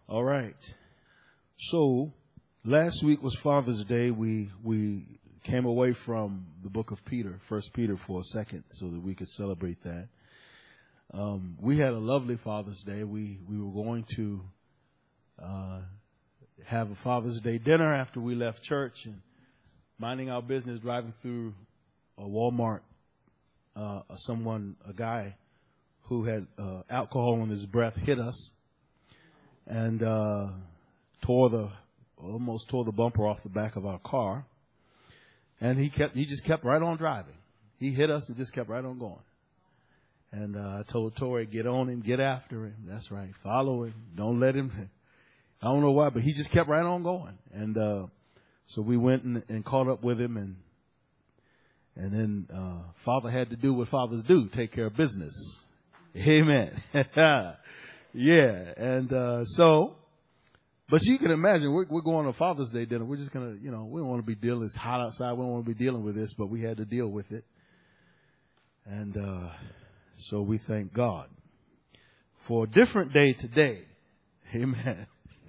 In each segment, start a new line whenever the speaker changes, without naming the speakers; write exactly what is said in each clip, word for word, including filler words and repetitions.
All right. So last week was Father's Day. We we came away from the book of Peter, First Peter, for a second so that we could celebrate that. Um, we had a lovely Father's Day. We we were going to uh, have a Father's Day dinner after we left church, and minding our business, driving through a Walmart. Uh, someone, a guy who had uh, alcohol in his breath, hit us and uh, tore the almost tore the bumper off the back of our car. And he kept he just kept right on driving. He hit us and just kept right on going. And uh, I told Tori, get on him, get after him. That's right, follow him, don't let him. I don't know why, but he just kept right on going. And uh, so we went and, and caught up with him, and and then uh, Father had to do what fathers do, take care of business. Amen. Yeah, and uh, so, but you can imagine, we're, we're going to Father's Day dinner. We're just going to, you know, we don't want to be dealing, it's hot outside, we don't want to be dealing with this, but we had to deal with it. And uh, so we thank God for a different day today. Amen.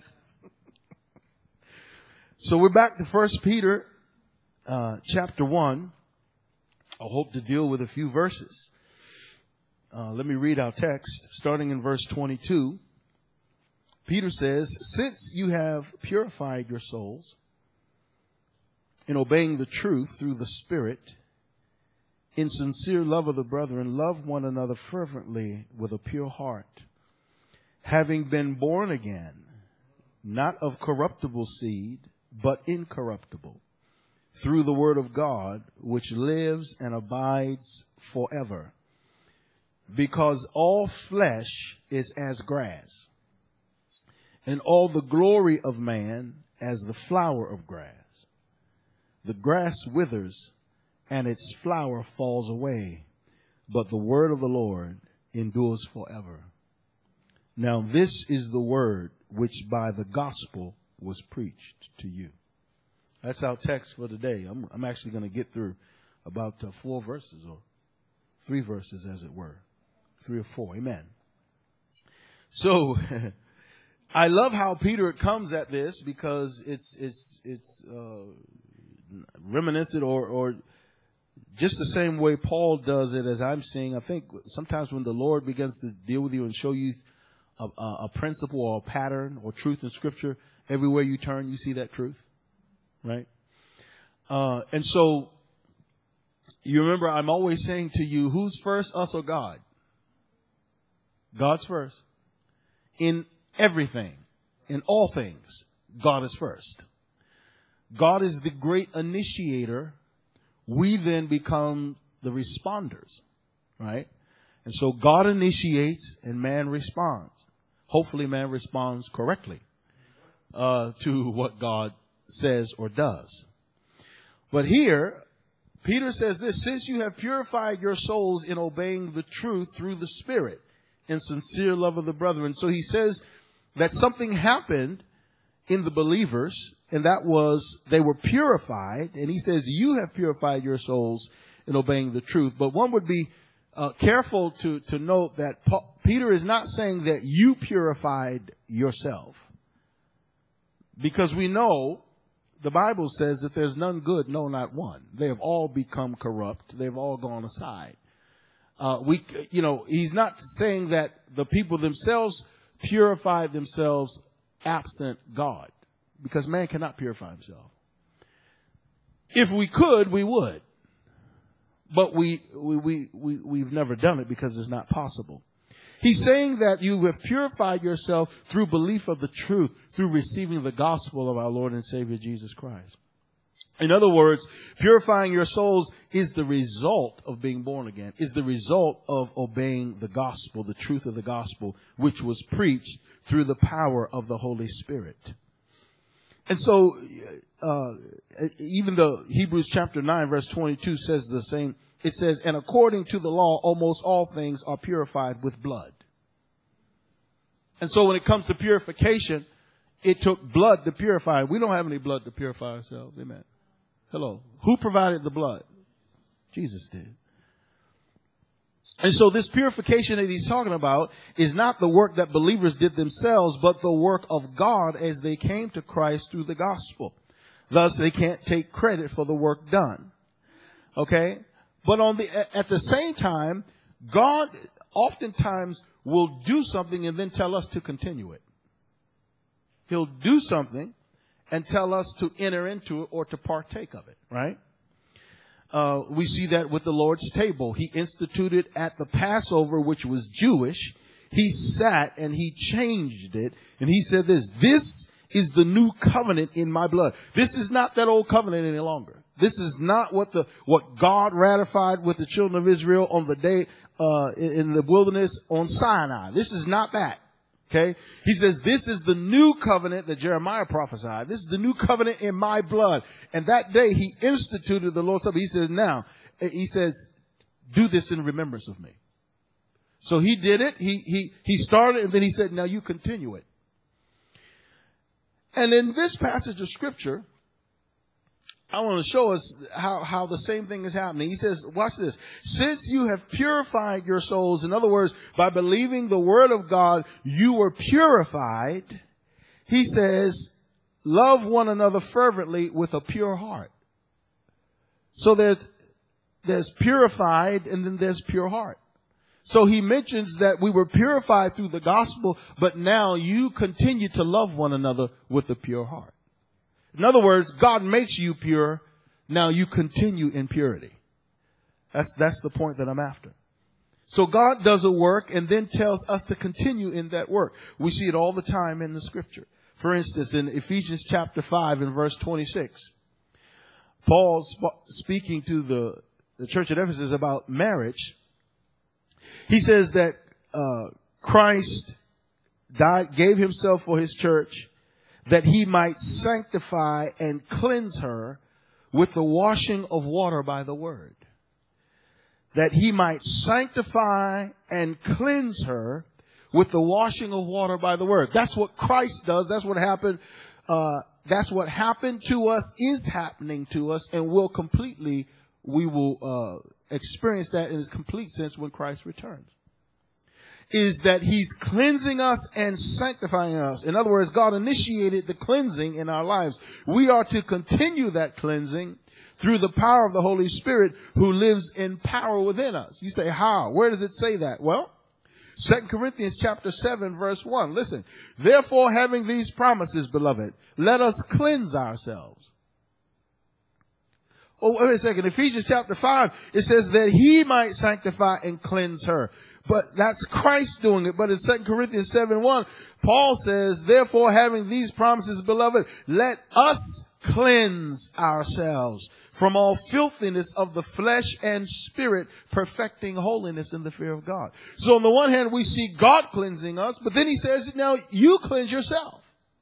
So we're back to First Peter uh, chapter one. I hope to deal with a few verses. Uh, let me read our text, starting in verse twenty-two. Peter says, since you have purified your souls in obeying the truth through the Spirit, in sincere love of the brethren, love one another fervently with a pure heart, having been born again, not of corruptible seed, but incorruptible, through the word of God, which lives and abides forever. Because all flesh is as grass, and all the glory of man as the flower of grass. The grass withers, and its flower falls away, but the word of the Lord endures forever. Now this is the word which by the gospel was preached to you. That's our text for today. I'm, I'm actually going to get through about uh, four verses, or three verses as it were. Three or four. Amen. So I love how Peter comes at this, because it's it's it's uh, reminiscent or or just the same way Paul does it, as I'm seeing. I think sometimes when the Lord begins to deal with you and show you a, a principle or a pattern or truth in Scripture, everywhere you turn, you see that truth, right? Uh, and so you remember, I'm always saying to you, who's first, us or God? God's first. In everything, in all things, God is first. God is the great initiator. We then become the responders, right? And so God initiates and man responds. Hopefully man responds correctly uh, to what God says or does. But here, Peter says this, since you have purified your souls in obeying the truth through the Spirit, in sincere love of the brethren. So he says that something happened in the believers, and that was they were purified. And he says, you have purified your souls in obeying the truth. But one would be uh, careful to, to note that Paul, Peter is not saying that you purified yourself. Because we know the Bible says that there's none good, no, not one. They have all become corrupt. They've all gone aside. Uh, we, you know, he's not saying that the people themselves purified themselves absent God, because man cannot purify himself. If we could, we would, but we, we, we, we, we've never done it because it's not possible. He's saying that you have purified yourself through belief of the truth, through receiving the gospel of our Lord and Savior Jesus Christ. In other words, purifying your souls is the result of being born again, is the result of obeying the gospel, the truth of the gospel, which was preached through the power of the Holy Spirit. And so, uh, even though Hebrews chapter nine, verse twenty-two says the same, it says, and according to the law, almost all things are purified with blood. And so when it comes to purification, it took blood to purify. We don't have any blood to purify ourselves. Amen. Hello. Who provided the blood? Jesus did. And so this purification that he's talking about is not the work that believers did themselves, but the work of God as they came to Christ through the gospel. Thus, they can't take credit for the work done. Okay? But on the, at the same time, God oftentimes will do something and then tell us to continue it. He'll do something and tell us to enter into it or to partake of it, right? Uh, we see that with the Lord's table. He instituted at the Passover, which was Jewish. He sat and he changed it. And he said this, this is the new covenant in my blood. This is not that old covenant any longer. This is not what the, what God ratified with the children of Israel on the day, uh, in the wilderness on Sinai. This is not that. Okay. He says, this is the new covenant that Jeremiah prophesied. This is the new covenant in my blood. And that day he instituted the Lord's Supper. He says, now, he says, do this in remembrance of me. So he did it. He, he, he started and then he said, now you continue it. And in this passage of scripture, I want to show us how, how the same thing is happening. He says, watch this. Since you have purified your souls, in other words, by believing the word of God, you were purified. He says, love one another fervently with a pure heart. So there's, there's purified and then there's pure heart. So he mentions that we were purified through the gospel, but now you continue to love one another with a pure heart. In other words, God makes you pure. Now you continue in purity. That's, that's the point that I'm after. So God does a work and then tells us to continue in that work. We see it all the time in the scripture. For instance, in Ephesians chapter five and verse twenty-six, Paul sp- speaking to the, the church at Ephesus about marriage. He says that, uh, Christ died, gave himself for his church, that he might sanctify and cleanse her with the washing of water by the word. That he might sanctify and cleanse her with the washing of water by the word. That's what Christ does. That's what happened. Uh, that's what happened to us, is happening to us, and will completely, we will uh, experience that in its complete sense when Christ returns. Is that he's cleansing us and sanctifying us. In other words, God initiated the cleansing in our lives. We are to continue that cleansing through the power of the Holy Spirit who lives in power within us. You say, how? Where does it say that? Well, Second Corinthians chapter seven, verse one. Listen, therefore, having these promises, beloved, let us cleanse ourselves. Oh, wait a second. Ephesians chapter five, it says that he might sanctify and cleanse her. But that's Christ doing it. But in Second Corinthians seven one, Paul says, therefore, having these promises, beloved, let us cleanse ourselves from all filthiness of the flesh and spirit, perfecting holiness in the fear of God. So on the one hand, we see God cleansing us, but then he says, now you cleanse yourself.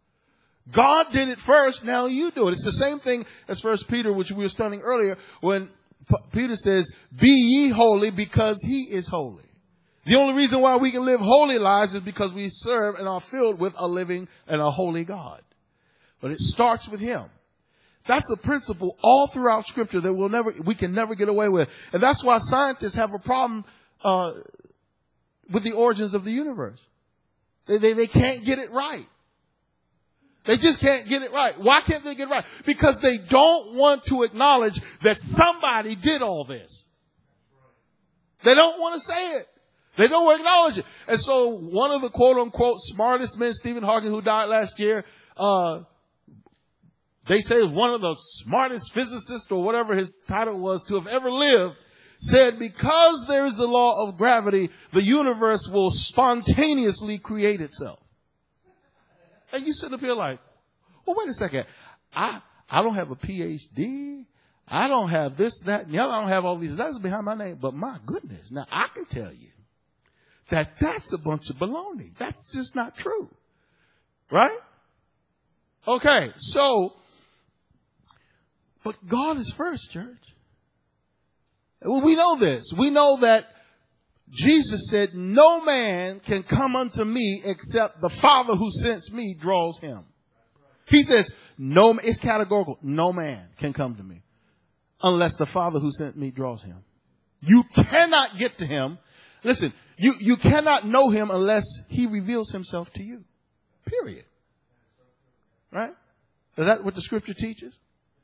God did it first, now you do it. It's the same thing as First Peter, which we were studying earlier, when P- Peter says, be ye holy because he is holy. The only reason why we can live holy lives is because we serve and are filled with a living and a holy God. But it starts with him. That's a principle all throughout scripture that we'll never, we can never get away with. And that's why scientists have a problem, uh, with the origins of the universe. They, they, they can't get it right. They just can't get it right. Why can't they get it right? Because they don't want to acknowledge that somebody did all this. They don't want to say it. They don't acknowledge it. And so one of the quote unquote smartest men, Stephen Hawking, who died last year, uh, they say is one of the smartest physicists or whatever his title was to have ever lived, said because there is the law of gravity, the universe will spontaneously create itself. And you sit up here like, well, wait a second. I, I don't have a P H D. I don't have this, that, and the other. I don't have all these letters behind my name. But my goodness, now I can tell you that that's a bunch of baloney. That's just not true. Right? Okay, so, but God is first, church. Well, we know this. We know that Jesus said, no man can come unto me except the Father who sends me draws him. He says, no, it's categorical. No man can come to me unless the Father who sent me draws him. You cannot get to him Listen, you, you cannot know him unless he reveals himself to you. Period. Right? Is that what the scripture teaches?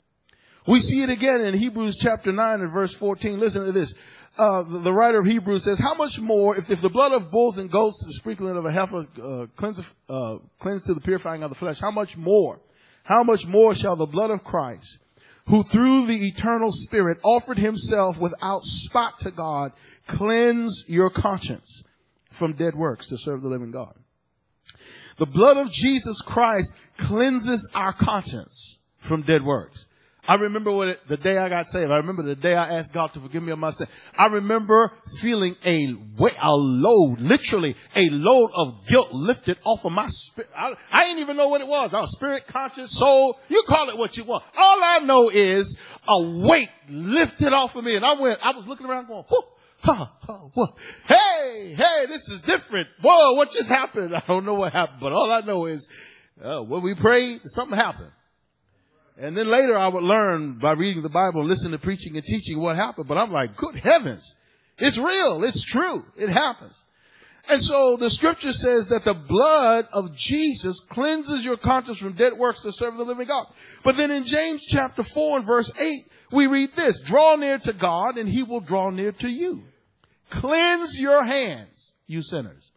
We see it again in Hebrews chapter nine and verse fourteen. Listen to this. Uh, the, the writer of Hebrews says, how much more, if, if the blood of bulls and goats, the sprinkling of a heifer, uh, cleanse, uh, cleanse to the purifying of the flesh, how much more, how much more shall the blood of Christ, who through the eternal Spirit offered himself without spot to God, cleanse your conscience from dead works to serve the living God. The blood of Jesus Christ cleanses our conscience from dead works. I remember when it, the day I got saved. I remember the day I asked God to forgive me of my sin. I remember feeling a weight, a load, literally a load of guilt lifted off of my spirit. I, I didn't even know what it was. I was spirit, conscious, soul. You call it what you want. All I know is a weight lifted off of me. And I went, I was looking around going, whoo, ha, ha, whoa. Hey, hey, this is different. Whoa, what just happened? I don't know what happened, but all I know is uh, when we prayed, something happened. And then later I would learn by reading the Bible and listening to preaching and teaching what happened. But I'm like, good heavens, it's real. It's true. It happens. And so the scripture says that the blood of Jesus cleanses your conscience from dead works to serve the living God. But then in James chapter four and verse eight, we read this, draw near to God and he will draw near to you. Cleanse your hands, you sinners.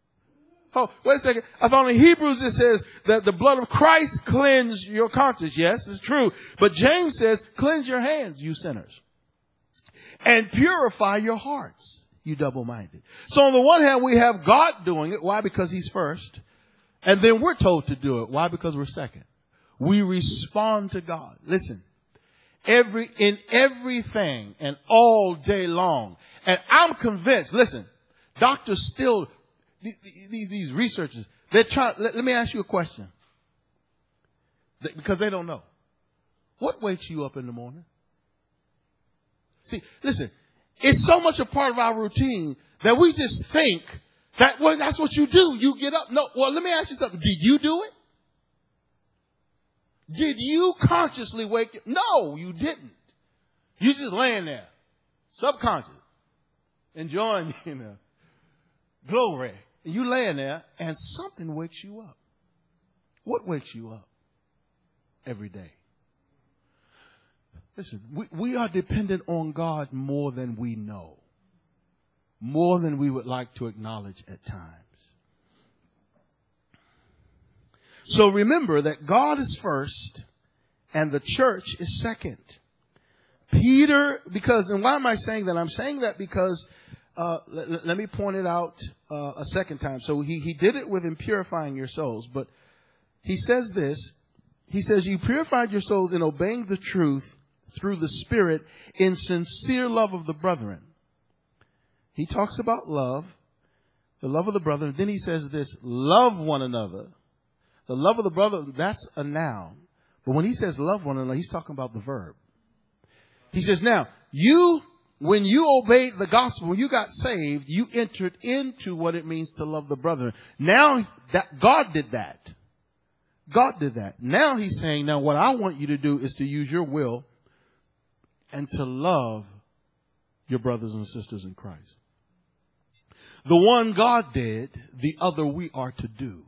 Oh, wait a second. I thought in Hebrews it says that the blood of Christ cleanse your conscience. Yes, it's true. But James says, cleanse your hands, you sinners. And purify your hearts, you double-minded. So on the one hand, we have God doing it. Why? Because he's first. And then we're told to do it. Why? Because we're second. We respond to God. Listen, every, in everything and all day long. And I'm convinced, listen, doctors still, These, these researchers, they're trying, let, let me ask you a question. They, because they don't know. What wakes you up in the morning? See, listen, it's so much a part of our routine that we just think that, well, that's what you do. You get up. No, well, let me ask you something. Did you do it? Did you consciously wake up? No, you didn't. You just laying there, subconscious, enjoying, you know, glory. And you laying there and something wakes you up. What wakes you up every day? Listen, we, we are dependent on God more than we know. More than we would like to acknowledge at times. So remember that God is first and the church is second. Peter, because, and why am I saying that? I'm saying that because Uh, let, let me point it out uh, a second time. So he, he did it with him purifying your souls. But he says this. He says, you purified your souls in obeying the truth through the Spirit in sincere love of the brethren. He talks about love, the love of the brethren. Then he says this, love one another. The love of the brother, that's a noun. But when he says love one another, he's talking about the verb. He says, now, you... when you obeyed the gospel, when you got saved, you entered into what it means to love the brethren. Now that God did that. God did that. Now he's saying, now what I want you to do is to use your will and to love your brothers and sisters in Christ. The one God did, the other we are to do.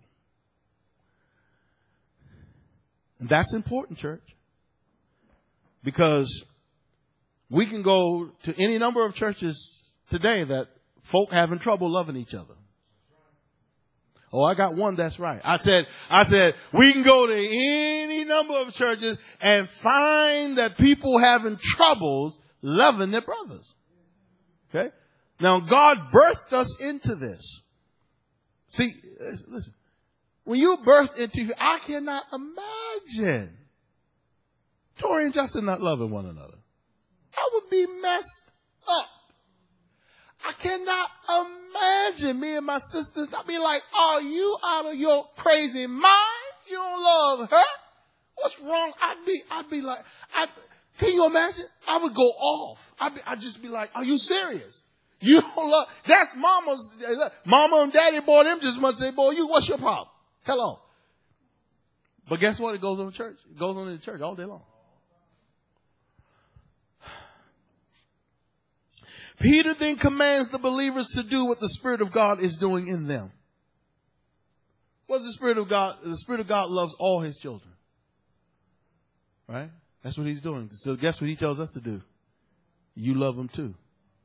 And that's important, church. Because we can go to any number of churches today that folk having trouble loving each other. Oh, I got one that's right. I said, I said, we can go to any number of churches and find that people having troubles loving their brothers. Okay? Now, God birthed us into this. See, listen, when you birthed into, I cannot imagine Tori and Justin not loving one another. I would be messed up. I cannot imagine me and my sisters. I'd be like, are you out of your crazy mind? You don't love her? What's wrong? I'd be, I'd be like, I, can you imagine? I would go off. I'd, be, I'd just be like, are you serious? You don't love, that's mama's, mama and daddy, boy, them just must say, boy, you, what's your problem? Hello. But guess what? It goes on in church. It goes on in the church all day long. Peter then commands the believers to do what the Spirit of God is doing in them. What's the Spirit of God? The Spirit of God loves all his children. Right? That's what he's doing. So guess what he tells us to do? You love them too.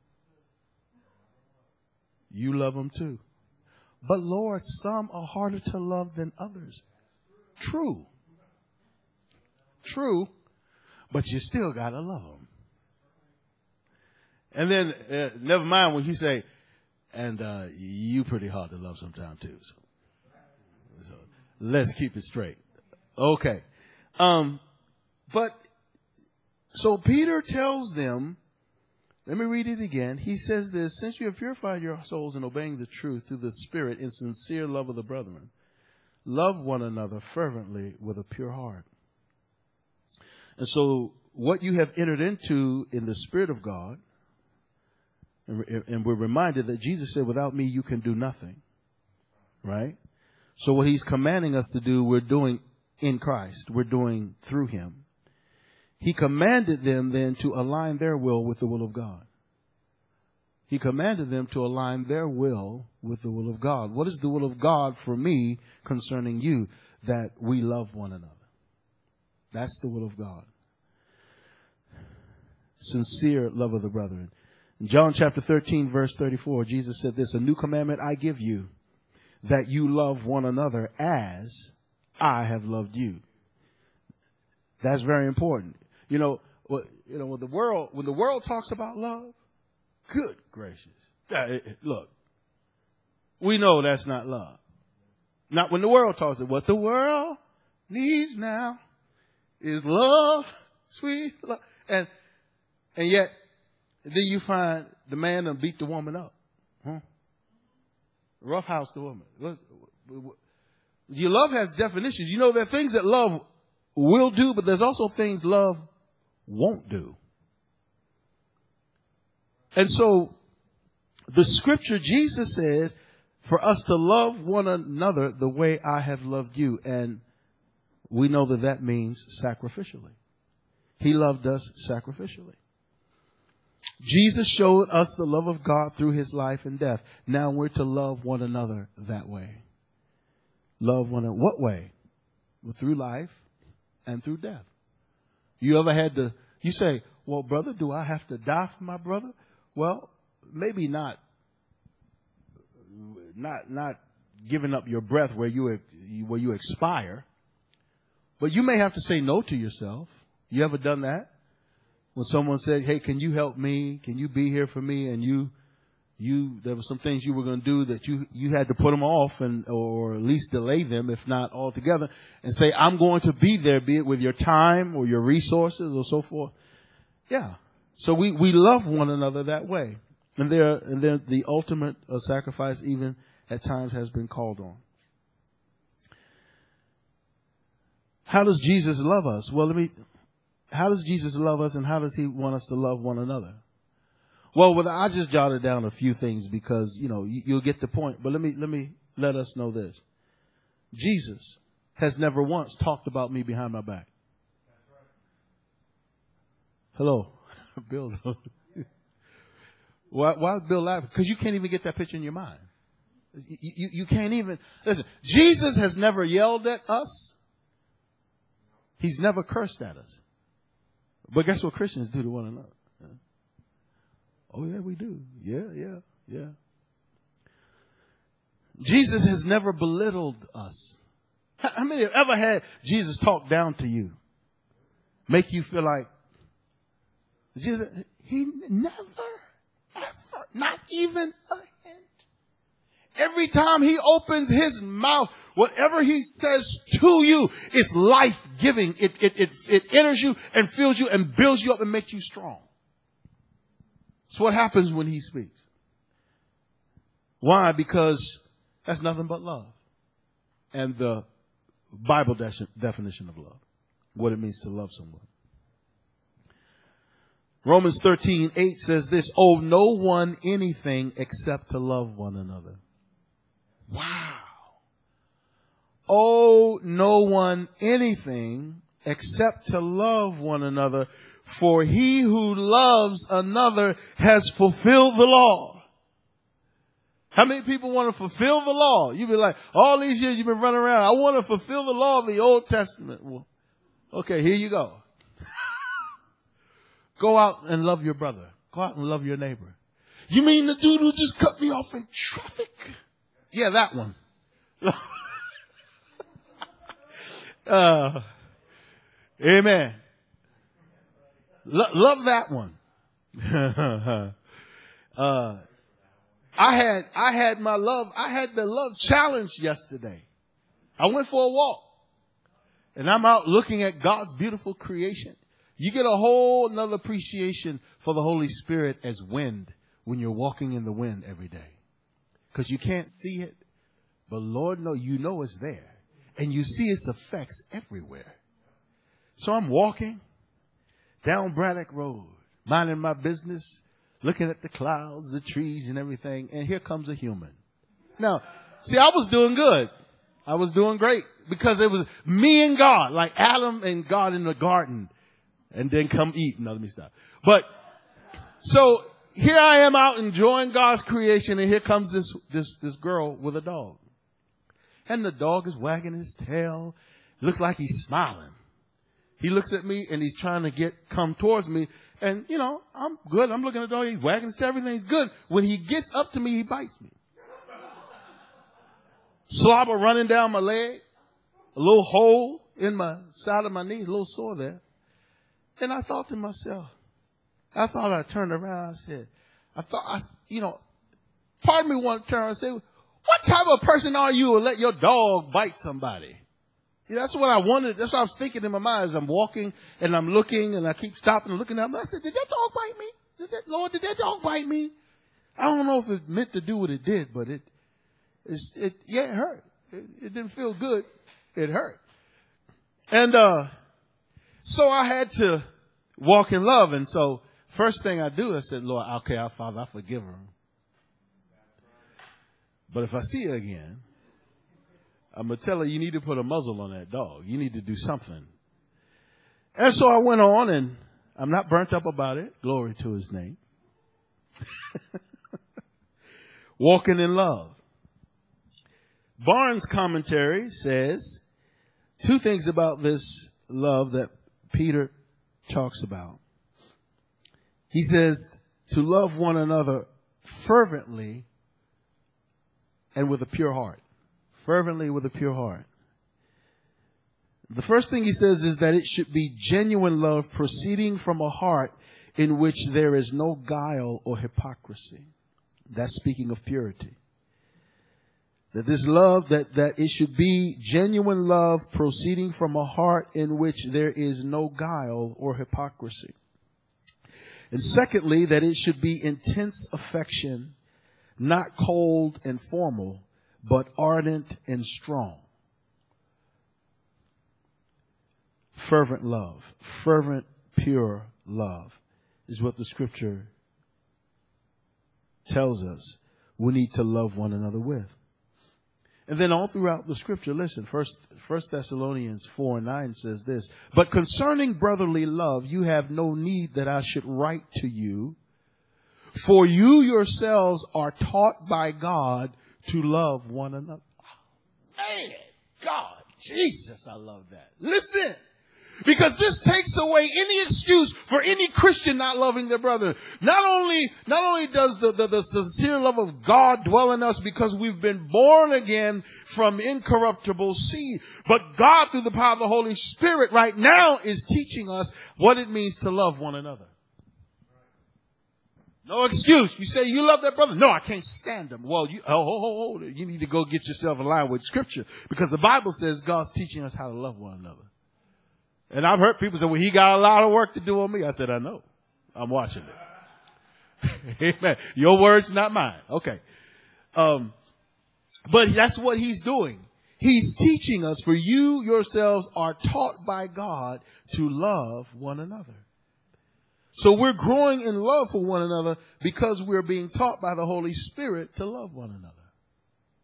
You love them too. But Lord, some are harder to love than others. True. True. But you still got to love them. And then, uh, never mind when he say, and uh, you pretty hard to love sometimes too. So, so let's keep it straight. Okay. Um, but, so Peter tells them, let me read it again. He says this, since you have purified your souls in obeying the truth through the Spirit in sincere love of the brethren, love one another fervently with a pure heart. And so what you have entered into in the Spirit of God, and, and we're reminded that Jesus said, without me, you can do nothing. Right? So what he's commanding us to do, we're doing in Christ. We're doing through him. He commanded them then to align their will with the will of God. He commanded them to align their will with the will of God. What is the will of God for me concerning you? That we love one another. That's the will of God. Sincere love of the brethren. In John chapter thirteen, verse thirty-four, Jesus said this, a new commandment I give you, that you love one another as I have loved you. That's very important. You know, what, you know, when the world, when the world talks about love, good gracious. Uh, look, we know that's not love. Not when the world talks about what the world needs now is love, sweet love. And, and yet, then you find the man done beat the woman up. Huh? Roughhouse the woman. Your love has definitions. You know, there are things that love will do, but there's also things love won't do. And so the scripture, Jesus said, for us to love one another the way I have loved you. And we know that that means sacrificially. He loved us sacrificially. Jesus showed us the love of God through his life and death. Now we're to love one another that way. Love one another. What way? Well, through life and through death. You ever had to, you say, well, brother, do I have to die for my brother? Well, maybe not, not, not giving up your breath where you, where you expire, but you may have to say no to yourself. You ever done that? When someone said, hey, can you help me? Can you be here for me? And you, you, there were some things you were going to do that you, you had to put them off and, or at least delay them, if not altogether, and say, I'm going to be there, be it with your time or your resources or so forth. Yeah. So we, we love one another that way. And there, and then the ultimate uh, sacrifice even at times has been called on. How does Jesus love us? Well, let me, how does Jesus love us and how does he want us to love one another? Well, well, I just jotted down a few things because, you know, you, you'll get the point. But let me, let me let us know this. Jesus has never once talked about me behind my back. Hello. Bill's why, why is Bill laughing? Because you can't even get that picture in your mind. You, you, you can't even, listen, Jesus has never yelled at us. He's never cursed at us. But guess what Christians do to one another? Oh, yeah, we do. Yeah, yeah, yeah. Jesus has never belittled us. How many have ever had Jesus talk down to you? Make you feel like, Jesus, he never, ever, not even a hint. Every time he opens his mouth, whatever he says to you is life-giving. It, it, it, it enters you and fills you and builds you up and makes you strong. It's what happens when he speaks. Why? Because that's nothing but love. And the Bible de- definition of love. What it means to love someone. Romans thirteen eight says this, owe no one anything except to love one another. Wow. Owe no one anything except to love one another. For he who loves another has fulfilled the law. How many people want to fulfill the law? You've been like, all these years you've been running around. I want to fulfill the law of the Old Testament. Well, okay, here you go. Go out and love your brother. Go out and love your neighbor. You mean the dude who just cut me off in traffic? Yeah, that one. uh, amen. Lo- love that one. uh, I had, I had my love, I had the love challenge yesterday. I went for a walk and I'm out looking at God's beautiful creation. You get a whole nother appreciation for the Holy Spirit as wind when you're walking in the wind every day. Because you can't see it, but Lord, no, you know it's there. And you see its effects everywhere. So I'm walking down Braddock Road, minding my business, looking at the clouds, the trees and everything. And here comes a human. Now, see, I was doing good. I was doing great because it was me and God, like Adam and God in the garden. And then come eat. No, let me stop. But so here I am out enjoying God's creation. And here comes this, this, this girl with a dog. And the dog is wagging his tail. Looks like he's smiling. He looks at me and he's trying to get, come towards me. And, you know, I'm good. I'm looking at the dog. He's wagging his tail. Everything's good. When he gets up to me, he bites me. Slobber running down my leg. A little hole in my side of my knee. A little sore there. And I thought to myself, I thought I turned around. I said, I thought, I, you know, part of me wanted to turn around and say, what type of person are you to let your dog bite somebody? Yeah, that's what I wanted. That's what I was thinking in my mind as I'm walking and I'm looking and I keep stopping and looking at him. I said, did that dog bite me? Did that, Lord, did that dog bite me? I don't know if it meant to do what it did, but it, it's, it, yeah, it hurt. It, it didn't feel good. It hurt. And, uh, so I had to walk in love. And so first thing I do, I said, Lord, okay, our Father, I forgive her. But if I see her again, I'm going to tell her you need to put a muzzle on that dog. You need to do something. And so I went on, and I'm not burnt up about it. Glory to his name. Walking in love. Barnes' commentary says two things about this love that Peter talks about. He says to love one another fervently and with a pure heart. Fervently with a pure heart. The first thing he says is that it should be genuine love proceeding from a heart in which there is no guile or hypocrisy. That's speaking of purity. That this love, that, that it should be genuine love proceeding from a heart in which there is no guile or hypocrisy. And secondly, that it should be intense affection, not cold and formal, but ardent and strong. Fervent love, fervent, pure love is what the scripture tells us we need to love one another with. And then all throughout the scripture, listen, First, First Thessalonians four and nine says this, but concerning brotherly love, you have no need that I should write to you, for you yourselves are taught by God to love one another. Man, God, Jesus, I love that. Listen. Because this takes away any excuse for any Christian not loving their brother. Not only, not only does the, the, the sincere love of God dwell in us because we've been born again from incorruptible seed, but God through the power of the Holy Spirit right now is teaching us what it means to love one another. No excuse. You say you love that brother. No, I can't stand him. Well, you, oh, oh, oh, you need to go get yourself in line with scripture because the Bible says God's teaching us how to love one another. And I've heard people say, well, he got a lot of work to do on me. I said, I know. I'm watching it. Amen. Your words, not mine. Okay. Um, but that's what he's doing. He's teaching us, for you yourselves are taught by God to love one another. So we're growing in love for one another because we're being taught by the Holy Spirit to love one another.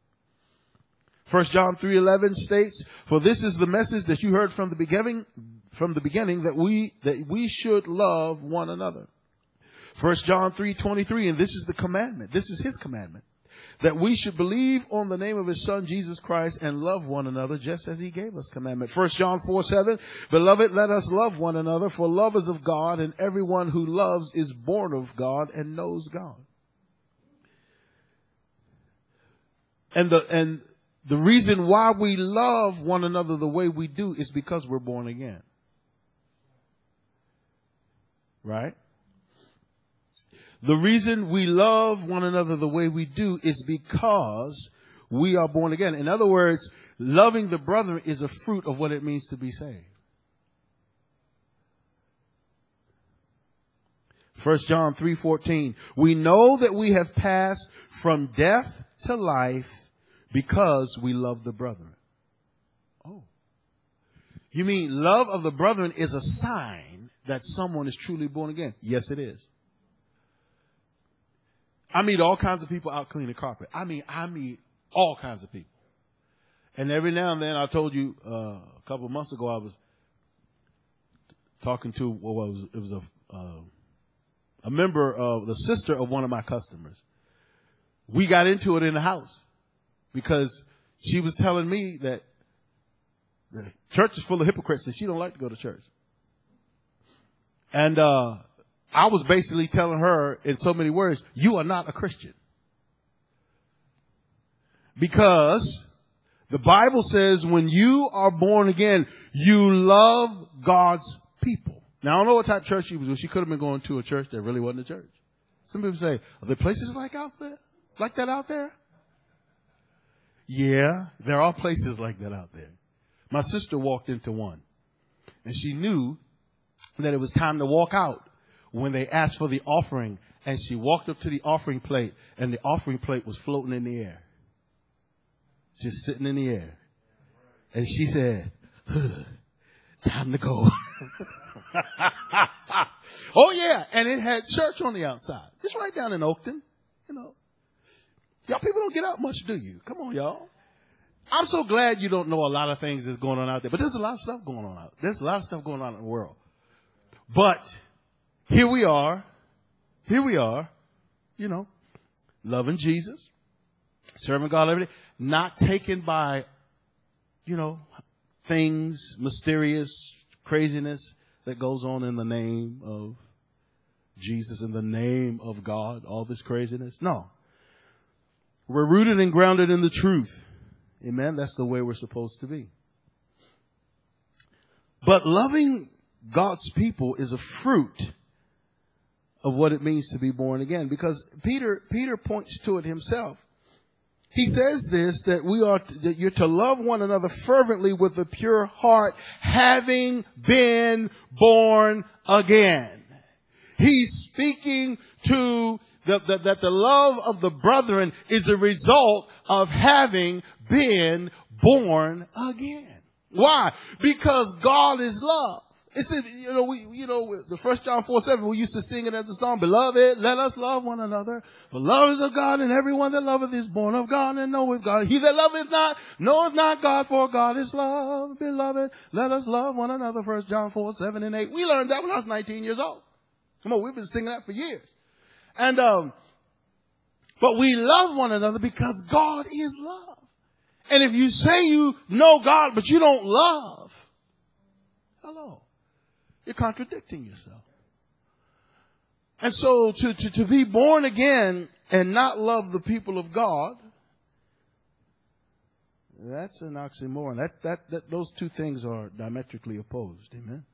First John three eleven states, for this is the message that you heard from the beginning, from the beginning that we, that we should love one another. First John three twenty-three, and this is the commandment. This is his commandment, that we should believe on the name of his son, Jesus Christ, and love one another just as he gave us commandment. First John four seven, beloved, let us love one another, for love is of God, and everyone who loves is born of God and knows God. And the, and the reason why we love one another the way we do is because we're born again. Right? The reason we love one another the way we do is because we are born again. In other words, loving the brother is a fruit of what it means to be saved. First John three fourteen, we know that we have passed from death to life because we love the brethren. Oh. You mean love of the brethren is a sign that someone is truly born again? Yes, it is. I meet all kinds of people out cleaning carpet. I mean, I meet all kinds of people. And every now and then, I told you uh, a couple of months ago, I was talking to, well, it was, it was a, uh, a member of the sister of one of my customers. We got into it in the house because she was telling me that the church is full of hypocrites and she don't like to go to church. And, uh, I was basically telling her in so many words, you are not a Christian. Because the Bible says when you are born again, you love God's people. Now, I don't know what type of church she was. She could have been going to a church that really wasn't a church. Some people say, are there places like out there, like that out there? Yeah, there are places like that out there. My sister walked into one, and she knew that it was time to walk out when they asked for the offering, and she walked up to the offering plate, and the offering plate was floating in the air. Just sitting in the air. And she said, time to go. Oh, yeah. And it had church on the outside. It's right down in Oakton. You know, y'all people don't get out much, do you? Come on, y'all. I'm so glad you don't know a lot of things that's going on out there. But there's a lot of stuff going on out there. There's a lot of stuff going on in the world. But here we are. Here we are. You know, loving Jesus, serving God every day, not taken by, you know, things, mysterious craziness that goes on in the name of Jesus, in the name of God, all this craziness. No. We're rooted and grounded in the truth. Amen. That's the way we're supposed to be. But loving God's people is a fruit of what it means to be born again, because Peter, Peter points to it himself. He says this, that we are, to, that you're to love one another fervently with a pure heart, having been born again. He's speaking to the, the, that the love of the brethren is a result of having been born again. Why? Because God is love. It's, you know, we, you know, the First John four seven, we used to sing it as a song, beloved, let us love one another. For love is of God, and everyone that loveth is born of God and knoweth God. He that loveth not, knoweth not God, for God is love. Beloved, let us love one another. First John four seven and eight. We learned that when I was nineteen years old. Come on, we've been singing that for years. And, um, but we love one another because God is love. And if you say you know God, but you don't love, hello. You're contradicting yourself. And so to, to, to be born again and not love the people of God, that's an oxymoron. That, that, that, those two things are diametrically opposed. Amen.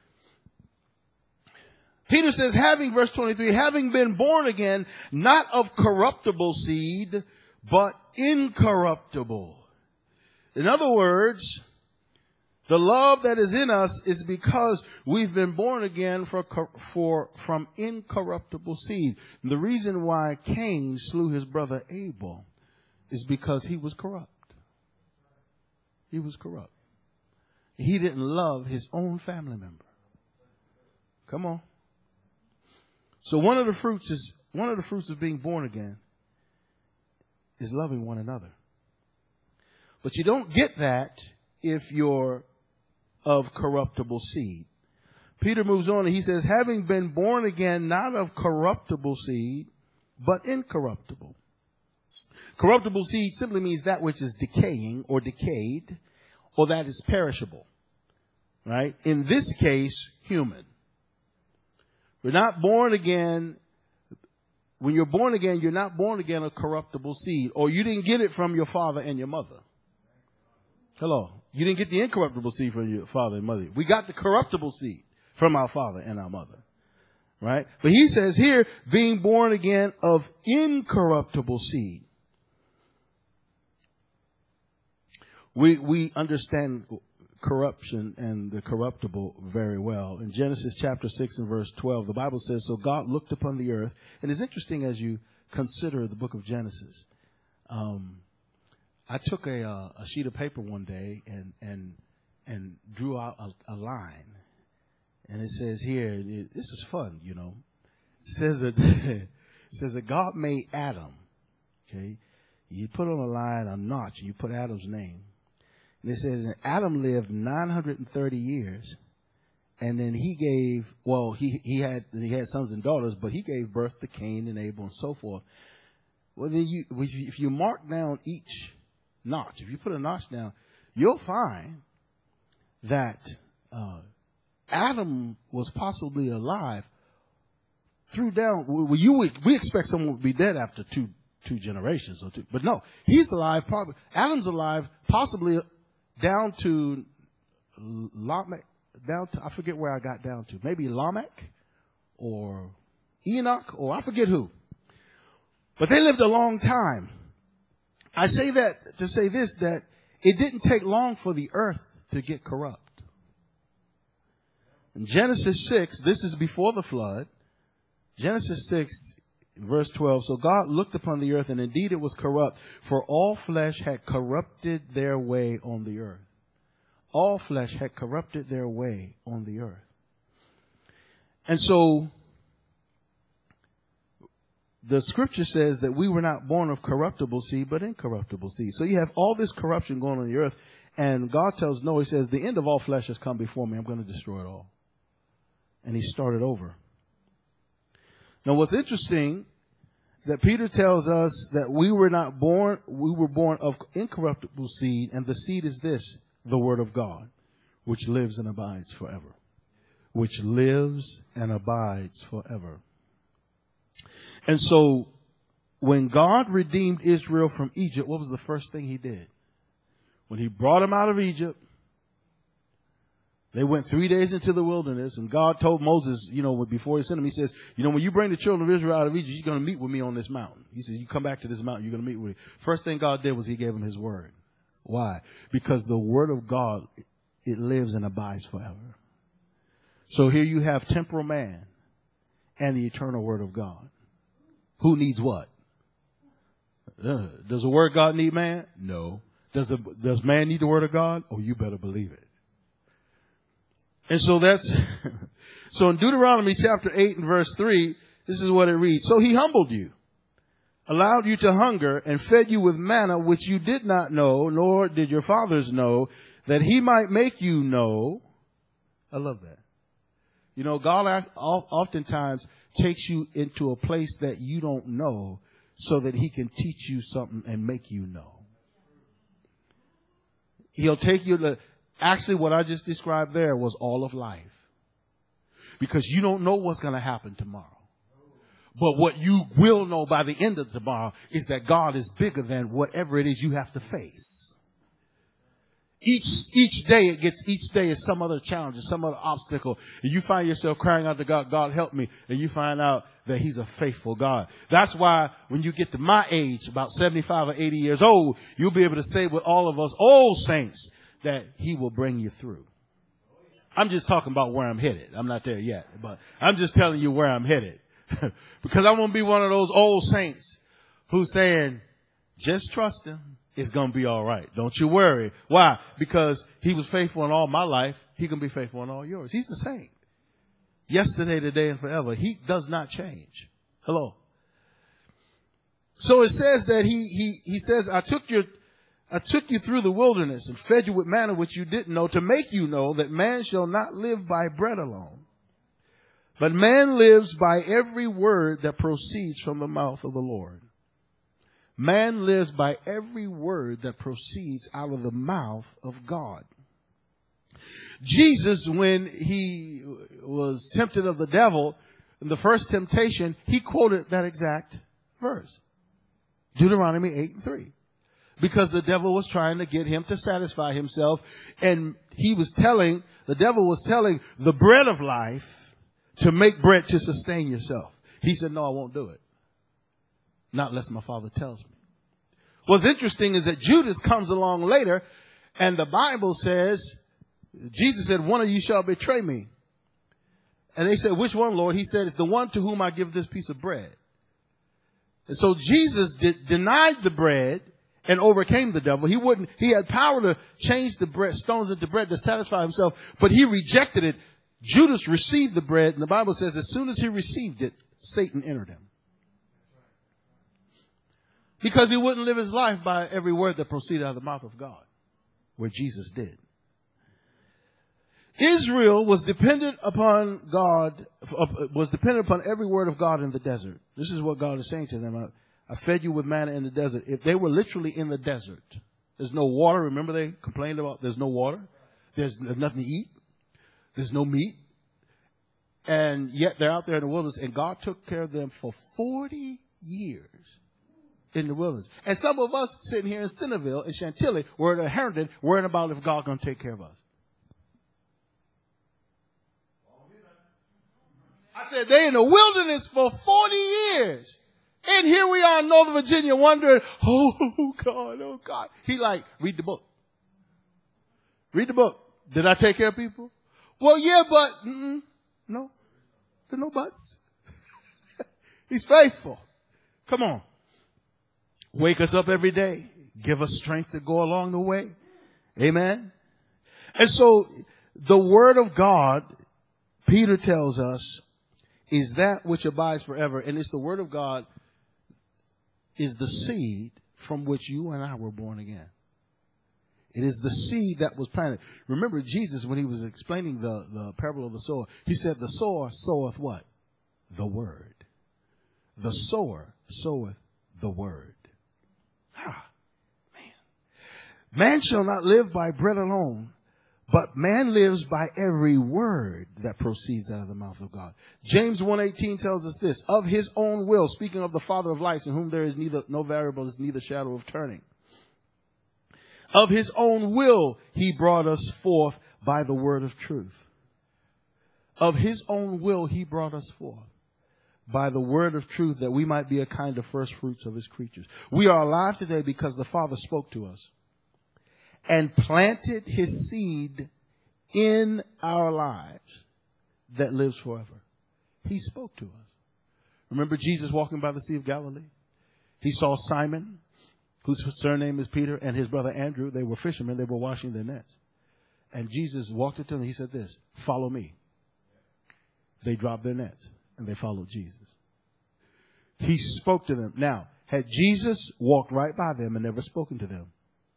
Peter says, having, verse twenty-three, having been born again, not of corruptible seed, but incorruptible. In other words, the love that is in us is because we've been born again for, for, from incorruptible seed. And the reason why Cain slew his brother Abel is because he was corrupt. He was corrupt. He didn't love his own family member. Come on. So one of the fruits is, one of the fruits of being born again is loving one another. But you don't get that if you're of corruptible seed. Peter moves on and he says, having been born again, not of corruptible seed, but incorruptible. Corruptible seed simply means that which is decaying or decayed, or that is perishable. Right? In this case, human. We're not born again. When you're born again, you're not born again of corruptible seed, or you didn't get it from your father and your mother. Hello. You didn't get the incorruptible seed from your father and mother. We got the corruptible seed from our father and our mother. Right? But he says here, being born again of incorruptible seed. We, we understand corruption and the corruptible very well. In Genesis chapter six and verse twelve, the Bible says, so God looked upon the earth. And it's interesting as you consider the book of Genesis. Um, I took a, uh, a sheet of paper one day and, and, and drew out a, a line. And it says here, it, this is fun, you know. It says that, it says that God made Adam. Okay. You put on a line, a notch, and you put Adam's name. And it says that Adam lived nine hundred thirty years, and then he gave, well, he, he had, he had sons and daughters, but he gave birth to Cain and Abel and so forth. Well, then you, if you mark down each notch, if you put a notch down, you'll find that, uh, Adam was possibly alive through down, well, you would, we expect someone would be dead after two, two generations or two, but no, he's alive, probably, Adam's alive, possibly down to Lamech, down to, I forget where I got down to, maybe Lamech or Enoch or I forget who. But they lived a long time. I say that to say this, that it didn't take long for the earth to get corrupt. In Genesis six, this is before the flood. Genesis six, verse twelve, so God looked upon the earth, and indeed it was corrupt, for all flesh had corrupted their way on the earth. All flesh had corrupted their way on the earth. And so the scripture says that we were not born of corruptible seed, but incorruptible seed. So you have all this corruption going on the earth, and God tells Noah, he says, the end of all flesh has come before me. I'm going to destroy it all. And he started over. Now, what's interesting is that Peter tells us that we were not born, we were born of incorruptible seed, and the seed is this, the word of God, which lives and abides forever. Which lives and abides forever. And so, when God redeemed Israel from Egypt, what was the first thing he did? When he brought them out of Egypt, they went three days into the wilderness, and God told Moses, you know, before he sent him, he says, you know, when you bring the children of Israel out of Egypt, you're going to meet with me on this mountain. He says, you come back to this mountain, you're going to meet with me. First thing God did was he gave him his word. Why? Because the word of God, it lives and abides forever. So here you have temporal man and the eternal word of God. Who needs what? Uh, does the word of God need man? No. Does the, does man need the word of God? Oh, you better believe it. And so that's, so in Deuteronomy chapter eight and verse three, this is what it reads. So he humbled you, allowed you to hunger, and fed you with manna, which you did not know, nor did your fathers know, that he might make you know. I love that. You know, God oftentimes takes you into a place that you don't know so that he can teach you something and make you know. He'll take you to, actually what I just described there was all of life. Because you don't know what's going to happen tomorrow. But what you will know by the end of tomorrow is that God is bigger than whatever it is you have to face. Each, each day it gets, each day is some other challenge or some other obstacle. And you find yourself crying out to God, God help me. And you find out that he's a faithful God. That's why when you get to my age, about seventy-five or eighty years old, you'll be able to say with all of us old saints that he will bring you through. I'm just talking about where I'm headed. I'm not there yet, but I'm just telling you where I'm headed. Because I'm going to be one of those old saints who's saying, just trust him. It's going to be all right. Don't you worry. Why? Because he was faithful in all my life. He can be faithful in all yours. He's the same. Yesterday, today, and forever. He does not change. Hello. So it says that he, he, he says, I took your, I took you through the wilderness and fed you with manna which you didn't know, to make you know that man shall not live by bread alone, but man lives by every word that proceeds from the mouth of the Lord. Man lives by every word that proceeds out of the mouth of God. Jesus, when he was tempted of the devil, in the first temptation, he quoted that exact verse. Deuteronomy eight and three. Because the devil was trying to get him to satisfy himself. And he was telling, the devil was telling the bread of life to make bread to sustain yourself. He said, no, I won't do it. Not unless my Father tells me. What's interesting is that Judas comes along later, and the Bible says, Jesus said, one of you shall betray me. And they said, which one, Lord? He said, it's the one to whom I give this piece of bread. And so Jesus did, denied the bread and overcame the devil. He wouldn't, he had power to change the bread, stones into bread to satisfy himself, but he rejected it. Judas received the bread, and the Bible says as soon as he received it, Satan entered him. Because he wouldn't live his life by every word that proceeded out of the mouth of God, where Jesus did. Israel was dependent upon God, was dependent upon every word of God in the desert. This is what God is saying to them. I, I fed you with manna in the desert. If they were literally in the desert, there's no water. Remember they complained about there's no water. There's nothing to eat. There's no meat. And yet they're out there in the wilderness, and God took care of them for forty years in the wilderness. And some of us sitting here in Centerville, in Chantilly, we're at Harrington, worrying about if God's going to take care of us. I said, they in the wilderness for forty years. And here we are in Northern Virginia wondering, oh, God, oh, God. He like, read the book. Read the book. Did I take care of people? Well, yeah, but, mm-mm, no. There's no buts. He's faithful. Come on. Wake us up every day. Give us strength to go along the way. Amen. And so the word of God, Peter tells us, is that which abides forever. And it's the word of God is the seed from which you and I were born again. It is the seed that was planted. Remember Jesus, when he was explaining the, the parable of the sower, he said the sower soweth what? The word. The sower soweth the word. Ah, man. Man shall not live by bread alone, but man lives by every word that proceeds out of the mouth of God. James one eighteen tells us this, of his own will, speaking of the Father of lights, in whom there is neither no variable, is neither shadow of turning. Of his own will, he brought us forth by the word of truth. Of his own will, he brought us forth by the word of truth, that we might be a kind of first fruits of his creatures. We are alive today because the Father spoke to us and planted his seed in our lives that lives forever. He spoke to us. Remember Jesus walking by the Sea of Galilee? He saw Simon, whose surname is Peter, and his brother Andrew. They were fishermen. They were washing their nets. And Jesus walked up to them. He said this, follow me. They dropped their nets and they followed Jesus. He spoke to them. Now, had Jesus walked right by them and never spoken to them,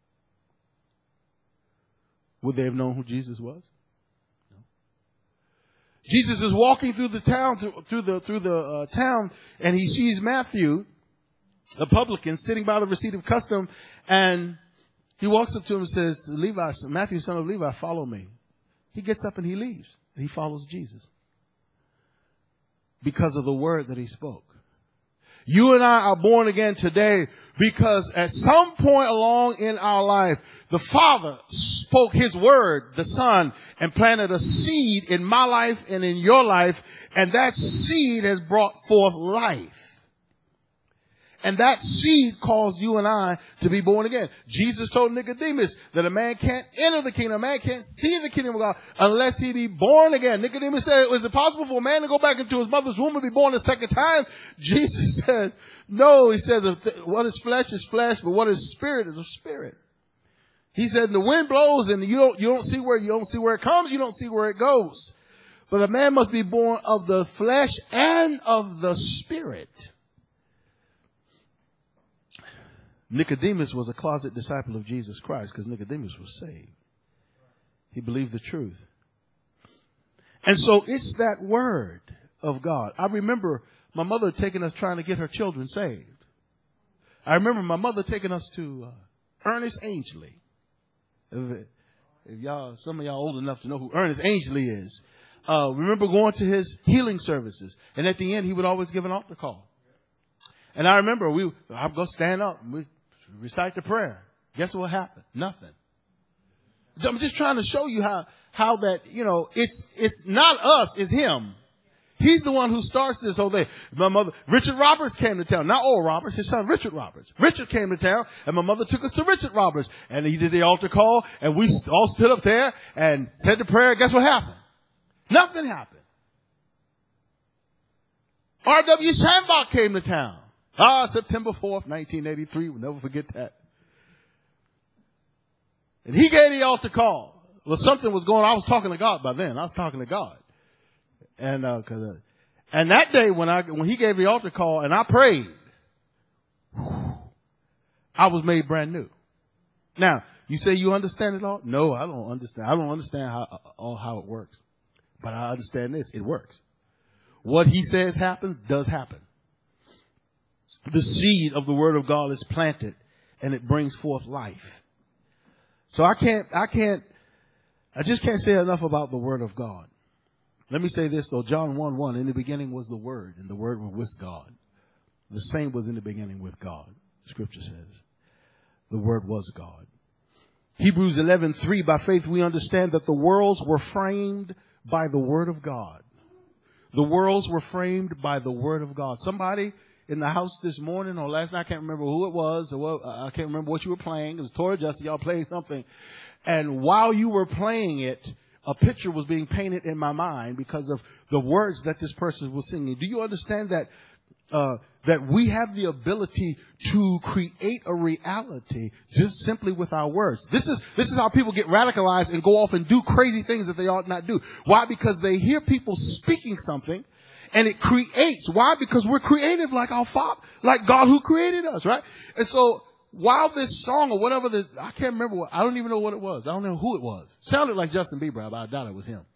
would they have known who Jesus was? No. Jesus is walking through the town, through the through the uh, town, and he sees Matthew, a publican, sitting by the receipt of custom, and he walks up to him and says, Levi, Matthew, son of Levi, follow me. He gets up and he leaves. He follows Jesus because of the word that he spoke. You and I are born again today because at some point along in our life, the Father spoke his word, the Son, and planted a seed in my life and in your life, and that seed has brought forth life. And that seed caused you and I to be born again. Jesus told Nicodemus that a man can't enter the kingdom, a man can't see the kingdom of God unless he be born again. Nicodemus said, is it possible for a man to go back into his mother's womb and be born a second time? Jesus said, no. He said, what is flesh is flesh, but what is spirit is a spirit. He said, the wind blows and you don't, you don't see where, you don't see where it comes, you don't see where it goes. But a man must be born of the flesh and of the spirit. Nicodemus was a closet disciple of Jesus Christ because Nicodemus was saved. He believed the truth. And so it's that word of God. I remember my mother taking us trying to get her children saved. I remember my mother taking us to uh, Ernest Angley. If, if y'all, some of y'all old enough to know who Ernest Angley is. Uh, remember going to his healing services. And at the end, he would always give an altar call. And I remember we, I'd go stand up and we recite the prayer. Guess what happened? Nothing. I'm just trying to show you how, how that, you know, it's, it's not us, it's him. He's the one who starts this whole thing. My mother, Richard Roberts came to town. Not Oral Roberts, his son Richard Roberts. Richard came to town and my mother took us to Richard Roberts and he did the altar call and we all stood up there and said the prayer. Guess what happened? Nothing happened. R W Shambach came to town. Ah, September fourth, nineteen eighty-three. We'll never forget that. And he gave the altar call. Well, something was going on. I was talking to God by then. I was talking to God. And, uh, cause, uh, and that day when I, when he gave the altar call and I prayed, I was made brand new. Now, you say you understand it all? No, I don't understand. I don't understand how, all how it works. But I understand this. It works. What he says happens, does happen. The seed of the word of God is planted and it brings forth life. So I can't, I can't, I just can't say enough about the word of God. Let me say this though. John one one, in the beginning was the word and the word was with God. The same was in the beginning with God. Scripture says the word was God. Hebrews eleven three, by faith we understand that the worlds were framed by the word of God. The worlds were framed by the word of God. Somebody in the house this morning or last night, I can't remember who it was, or what, I can't remember what you were playing. It was Tori Justin. Y'all playing something. And while you were playing it, a picture was being painted in my mind because of the words that this person was singing. Do you understand that, uh, that we have the ability to create a reality just simply with our words? This is, this is how people get radicalized and go off and do crazy things that they ought not do. Why? Because they hear people speaking something and it creates. Why? Because we're creative like our Father, like God who created us, right? And so while this song or whatever this, I can't remember what, I don't even know what it was. I don't know who it was. Sounded like Justin Bieber, but I doubt it was him.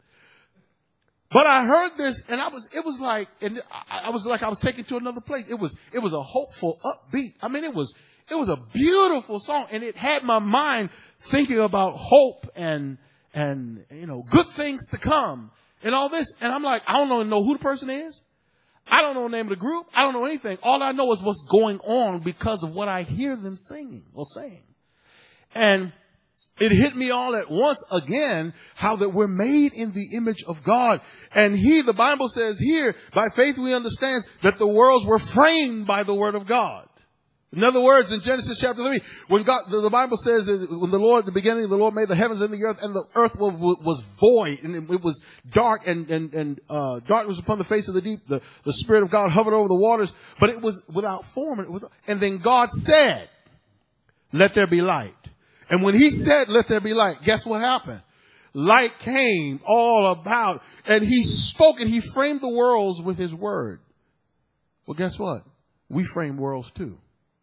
But I heard this and I was, it was like, and I, I was like, I was taken to another place. It was, it was a hopeful, upbeat. I mean, it was, it was a beautiful song and it had my mind thinking about hope and, and, you know, good things to come and all this. And I'm like, I don't even know who the person is. I don't know the name of the group. I don't know anything. All I know is what's going on because of what I hear them singing or saying. And it hit me all at once again, how that we're made in the image of God. And he, the Bible says here, by faith we understand that the worlds were framed by the word of God. In other words, in Genesis chapter three, when God, the, the Bible says that when the Lord, at the beginning, the Lord made the heavens and the earth, and the earth was, was void, and it, it was dark, and, and, and, uh, darkness upon the face of the deep. The, the Spirit of God hovered over the waters, but it was without form. And, it was, and then God said, let there be light. And when he said, let there be light, guess what happened? Light came all about, and he spoke and he framed the worlds with his word. Well, guess what? We frame worlds too.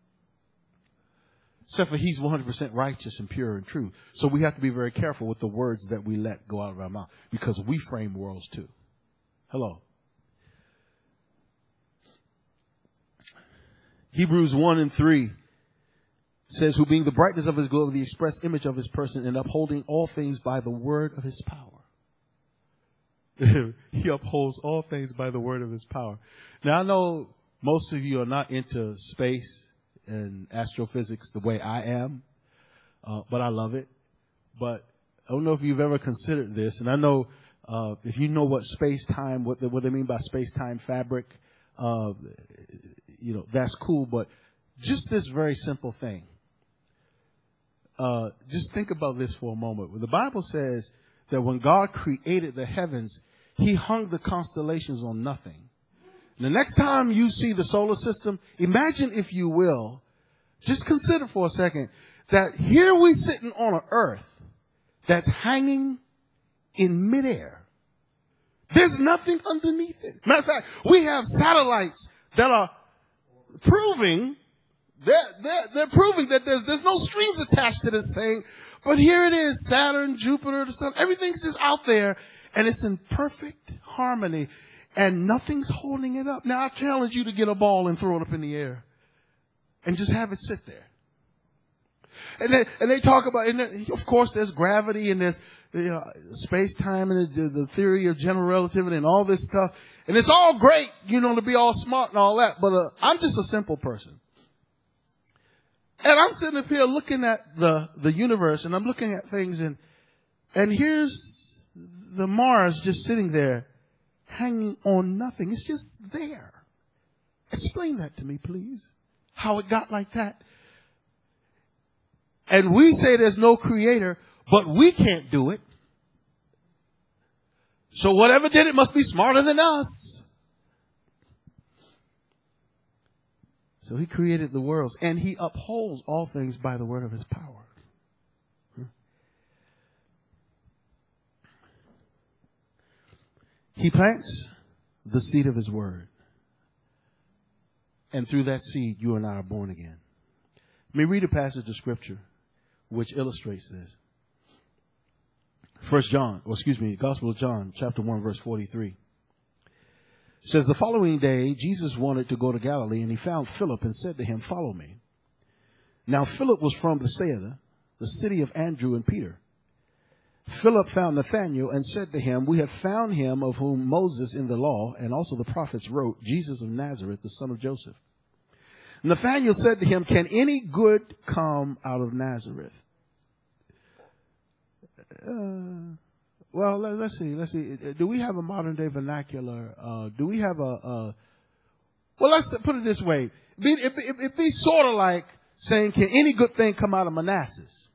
Except for he's one hundred percent righteous and pure and true. So we have to be very careful with the words that we let go out of our mouth because we frame worlds too. Hello. Hebrews one and three says, who being the brightness of his glory, the express image of his person, and upholding all things by the word of his power. He upholds all things by the word of his power. Now I know most of you are not into space and astrophysics the way I am, uh, but I love it. But I don't know if you've ever considered this, and I know uh, if you know what space-time, what, the, what they mean by space-time fabric, uh, you know, that's cool. But just this very simple thing, uh, just think about this for a moment. When the Bible says that when God created the heavens, he hung the constellations on nothing. The next time you see the solar system, imagine, if you will, just consider for a second that here we sitting on an earth that's hanging in midair. There's nothing underneath it. Matter of fact, we have satellites that are proving They're, they're, they're proving that there's, there's no strings attached to this thing. But here it is, Saturn, Jupiter, the sun, everything's just out there, and it's in perfect harmony, and nothing's holding it up. Now, I challenge you to get a ball and throw it up in the air and just have it sit there. And they, and they talk about, and then, of course, there's gravity and there's you know, space-time and the, the theory of general relativity and all this stuff. And it's all great, you know, to be all smart and all that. But uh, I'm just a simple person. And I'm sitting up here looking at the, the universe, and I'm looking at things, and and here's the Mars just sitting there, hanging on nothing. It's just there. Explain that to me, please. How it got like that. And we say there's no creator, but we can't do it. So whatever did it must be smarter than us. So he created the worlds, and he upholds all things by the word of his power. He plants the seed of his word. And through that seed, you and I are born again. Let me read a passage of scripture which illustrates this. First John, or excuse me, Gospel of John, chapter one, verse forty-three. It says, the following day, Jesus wanted to go to Galilee, and he found Philip and said to him, follow me. Now Philip was from Bethsaida, the city of Andrew and Peter. Philip found Nathanael and said to him, we have found him of whom Moses in the law and also the prophets wrote, Jesus of Nazareth, the son of Joseph. Nathanael said to him, can any good come out of Nazareth? Uh, well, let, let's see. Let's see. Do we have a modern day vernacular? Uh, do we have a, a, well, let's put it this way. It'd, it'd, it'd be sort of like saying, can any good thing come out of Manassas?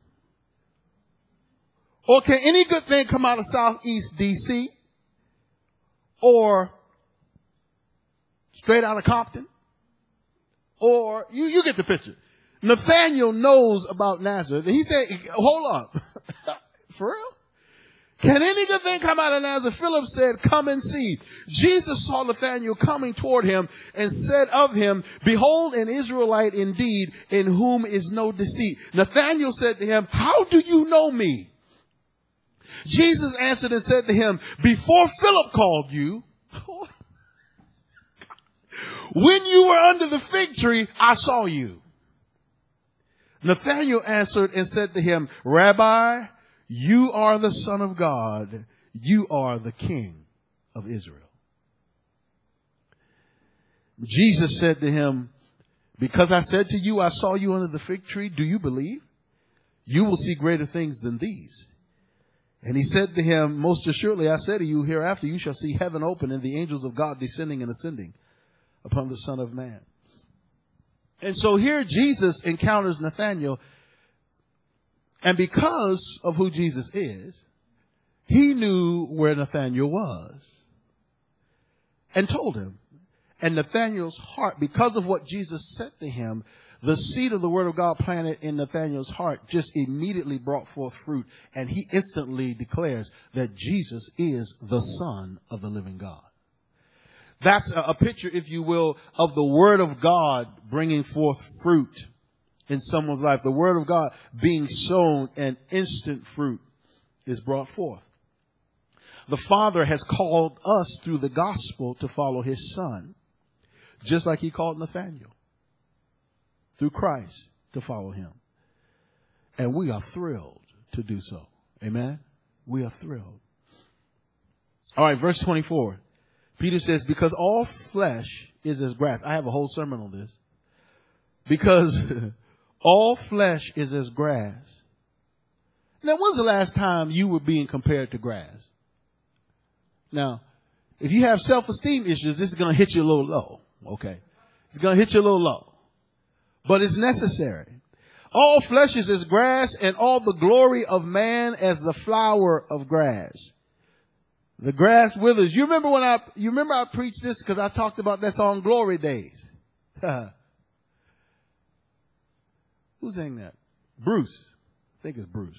Or can any good thing come out of Southeast D C? Or straight out of Compton? Or, you, you get the picture. Nathanael knows about Nazareth. He said, hold up. For real? Can any good thing come out of Nazareth? Philip said, come and see. Jesus saw Nathanael coming toward him and said of him, behold, an Israelite indeed, in whom is no deceit. Nathanael said to him, how do you know me? Jesus answered and said to him, before Philip called you, when you were under the fig tree, I saw you. Nathanael answered and said to him, Rabbi, you are the Son of God. You are the King of Israel. Jesus said to him, because I said to you, I saw you under the fig tree, do you believe? You will see greater things than these. And he said to him, most assuredly, I say to you, hereafter you shall see heaven open and the angels of God descending and ascending upon the Son of Man. And so here Jesus encounters Nathanael. And because of who Jesus is, he knew where Nathanael was and told him. And Nathanael's heart, because of what Jesus said to him, the seed of the word of God planted in Nathanael's heart just immediately brought forth fruit. And he instantly declares that Jesus is the Son of the living God. That's a, a picture, if you will, of the word of God bringing forth fruit in someone's life. The word of God being sown, and instant fruit is brought forth. The Father has called us through the gospel to follow his Son, just like he called Nathanael through Christ to follow him. And we are thrilled to do so. Amen. We are thrilled. All right, verse twenty-four. Peter says, because all flesh is as grass. I have a whole sermon on this. Because all flesh is as grass. Now, when's the last time you were being compared to grass? Now, if you have self-esteem issues, this is going to hit you a little low. Okay. It's going to hit you a little low. But it's necessary. All flesh is as grass, and all the glory of man as the flower of grass. The grass withers. You remember when I, you remember I preached this because I talked about this on Glory Days. Who sang that? Bruce. I think it's Bruce.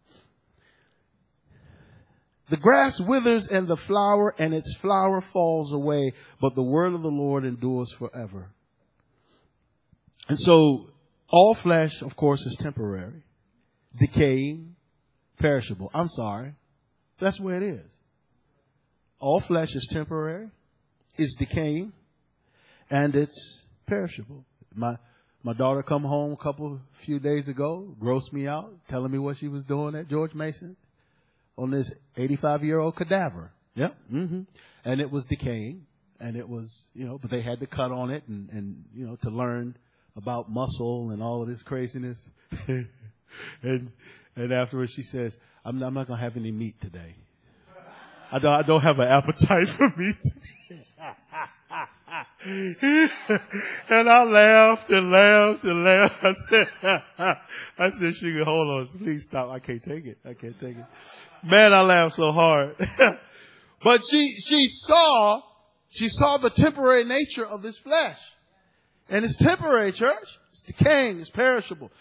The grass withers and the flower, and its flower falls away, but the word of the Lord endures forever. And so all flesh, of course, is temporary, decaying, perishable. I'm sorry. That's the way it is. All flesh is temporary, is decaying, and it's perishable. My my daughter come home a couple few days ago, grossed me out, telling me what she was doing at George Mason on this eighty-five-year-old cadaver. Yep. Mm-hmm. And it was decaying, and it was, you know, but they had to cut on it and, and you know, to learn about muscle and all of this craziness. and and afterwards she says, I'm, I'm not going to have any meat today. I don't, I don't have an appetite for meat. And I laughed and laughed and laughed. I said, I said, Sugar, hold on. Please stop. I can't take it. I can't take it. Man, I laughed so hard. But she, she saw, she saw the temporary nature of this flesh. And it's temporary, church. It's decaying. It's perishable.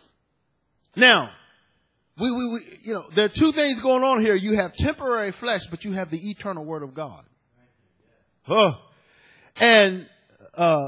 Now, We, we, we, you know, there are two things going on here. You have temporary flesh, but you have the eternal word of God. Oh. And, uh,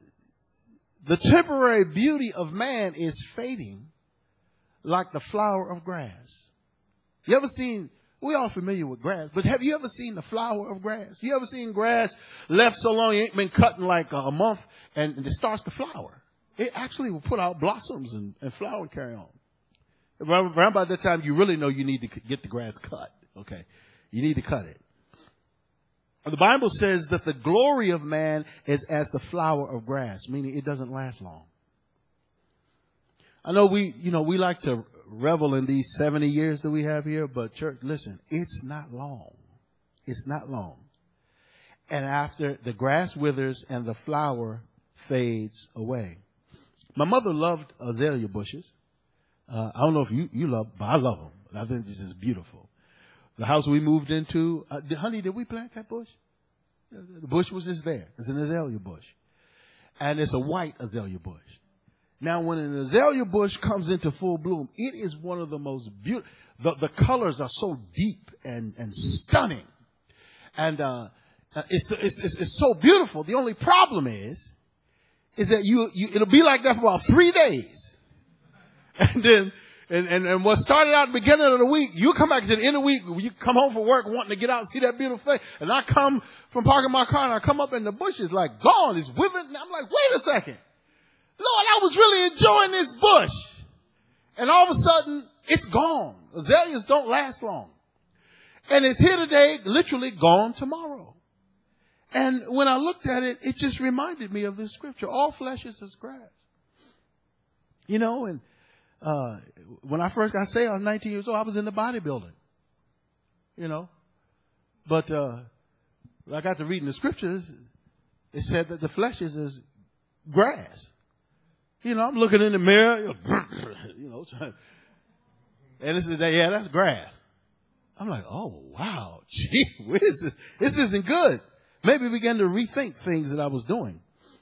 the temporary beauty of man is fading like the flower of grass. You ever seen, we all familiar with grass, but have you ever seen the flower of grass? You ever seen grass left so long, it ain't been cut in like a month and it starts to flower? It actually will put out blossoms and, and flower and carry on. Around by that time, you really know you need to get the grass cut. Okay. You need to cut it. The Bible says that the glory of man is as the flower of grass, meaning it doesn't last long. I know we, you know, we like to revel in these seventy years that we have here, but church, listen, it's not long. It's not long. And after the grass withers and the flower fades away. My mother loved azalea bushes. Uh, I don't know if you, you love, but I love them. I think this is beautiful. The house we moved into, uh, did, honey, did we plant that bush? The bush was just there. It's an azalea bush. And it's a white azalea bush. Now, when an azalea bush comes into full bloom, it is one of the most beautiful. The, the colors are so deep and, and stunning. And, uh, it's, it's, it's, it's so beautiful. The only problem is, is that you, you, it'll be like that for about three days. And then, and, and, and what started out at the beginning of the week, you come back to the end of the week, you come home from work wanting to get out and see that beautiful thing. And I come from parking my car and I come up and the bush is like gone. It's withered. And I'm like, wait a second. Lord, I was really enjoying this bush. And all of a sudden, it's gone. Azaleas don't last long. And it's here today, literally gone tomorrow. And when I looked at it, it just reminded me of this scripture. All flesh is as grass. You know, and Uh, when I first got saved, I was nineteen years old. I was in the bodybuilding, you know, but, uh, I got to reading the scriptures. It said that the flesh is as grass. You know, I'm looking in the mirror, you know, and this is that, yeah, that's grass. I'm like, oh, wow, gee whiz, this isn't good. Maybe I began to rethink things that I was doing.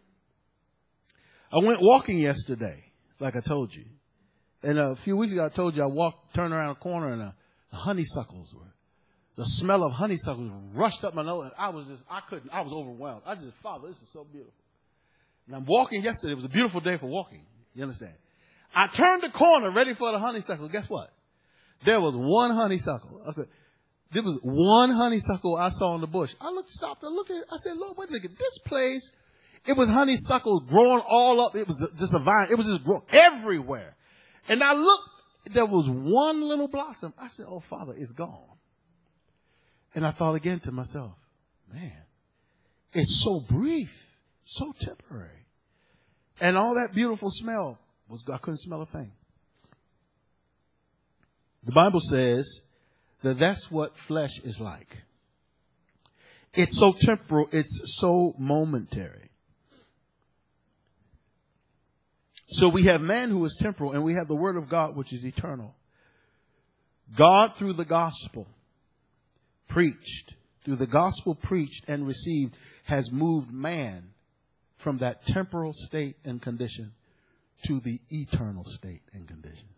I went walking yesterday, like I told you. And a few weeks ago, I told you I walked, turned around a corner, and uh, the honeysuckles were, the smell of honeysuckles rushed up my nose. And I was just, I couldn't, I was overwhelmed. I just, Father, this is so beautiful. And I'm walking yesterday. It was a beautiful day for walking. You understand? I turned the corner ready for the honeysuckle. Guess what? There was one honeysuckle. Okay. There was one honeysuckle I saw in the bush. I looked, stopped and looked at it. I said, Lord, wait a second. This place, it was honeysuckles growing all up. It was just a vine. It was just growing everywhere. And I looked, there was one little blossom. I said, oh, Father, it's gone. And I thought again to myself, man, it's so brief, so temporary. And all that beautiful smell was, I couldn't smell a thing. The Bible says that that's what flesh is like. It's so temporal, it's so momentary. So we have man who is temporal, and we have the word of God, which is eternal. God, through the gospel preached, through the gospel preached and received, has moved man from that temporal state and condition to the eternal state and condition.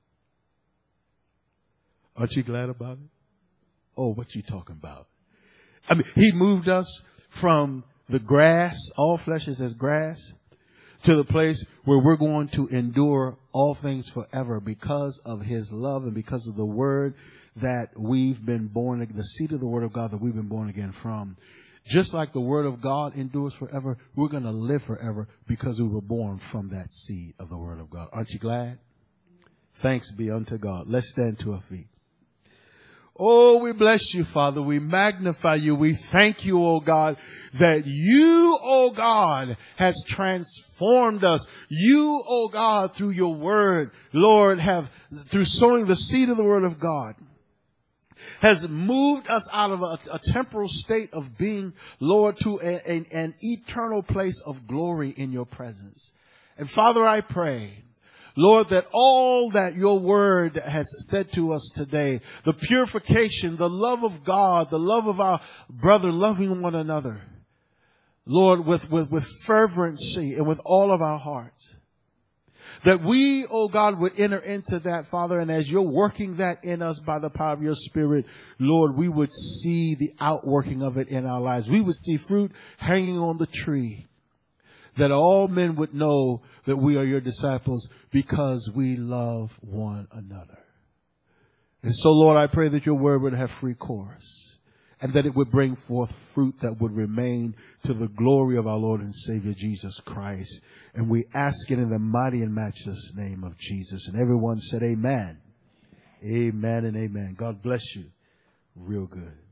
Aren't you glad about it? Oh, what you talking about? I mean, he moved us from the grass, all flesh is as grass, to the place where we're going to endure all things forever because of his love and because of the word that we've been born, the seed of the word of God that we've been born again from. Just like the word of God endures forever, we're going to live forever because we were born from that seed of the word of God. Aren't you glad? Thanks be unto God. Let's stand to our feet. Oh, we bless you, Father. We magnify you. We thank you, oh God, that you, oh God, has transformed us. You, oh God, through your word, Lord, have, through sowing the seed of the word of God, has moved us out of a, a temporal state of being, Lord, to a, a, an eternal place of glory in your presence. And Father, I pray, Lord, that all that your word has said to us today, the purification, the love of God, the love of our brother, loving one another, Lord, with, with, with fervency and with all of our hearts, that we, oh God, would enter into that, Father, and as you're working that in us by the power of your Spirit, Lord, we would see the outworking of it in our lives. We would see fruit hanging on the tree, that all men would know that we are your disciples because we love one another. And so, Lord, I pray that your word would have free course and that it would bring forth fruit that would remain to the glory of our Lord and Savior, Jesus Christ. And we ask it in the mighty and matchless name of Jesus. And everyone said amen. Amen and amen. God bless you. Real good.